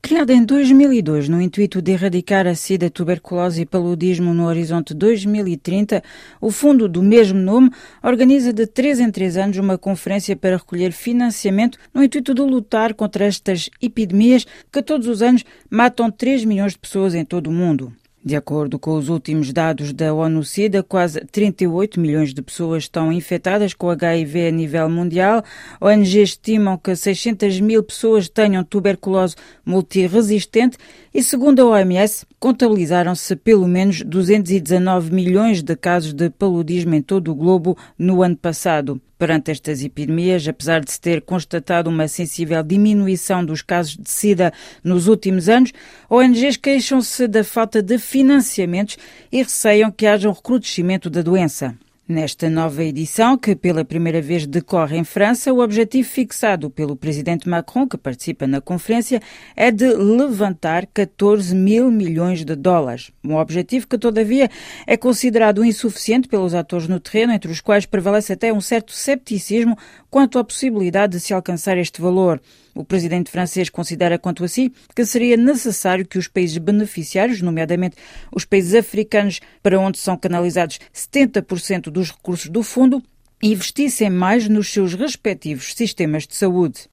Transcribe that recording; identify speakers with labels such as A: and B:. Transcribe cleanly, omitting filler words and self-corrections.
A: Criada em 2002 no intuito de erradicar a sida, tuberculose e paludismo no horizonte 2030, o fundo do mesmo nome organiza de 3 em 3 anos uma conferência para recolher financiamento no intuito de lutar contra estas epidemias que todos os anos matam 3 milhões de pessoas em todo o mundo. De acordo com os últimos dados da ONU-SIDA, quase 38 milhões de pessoas estão infectadas com HIV a nível mundial. ONGs estimam que 600 mil pessoas tenham tuberculose multiresistente e, segundo a OMS, contabilizaram-se pelo menos 219 milhões de casos de paludismo em todo o globo no ano passado. Perante estas epidemias, apesar de se ter constatado uma sensível diminuição dos casos de SIDA nos últimos anos, ONGs queixam-se da falta de financiamentos e receiam que haja um recrudescimento da doença. Nesta nova edição, que pela primeira vez decorre em França, o objetivo fixado pelo presidente Macron, que participa na conferência, é de levantar 14 mil milhões de dólares. Um objetivo que, todavia, é considerado insuficiente pelos atores no terreno, entre os quais prevalece até um certo cepticismo quanto à possibilidade de se alcançar este valor. O presidente francês considera, quanto a si, que seria necessário que os países beneficiários, nomeadamente os países africanos, para onde são canalizados 70% dos recursos do fundo, investissem mais nos seus respectivos sistemas de saúde.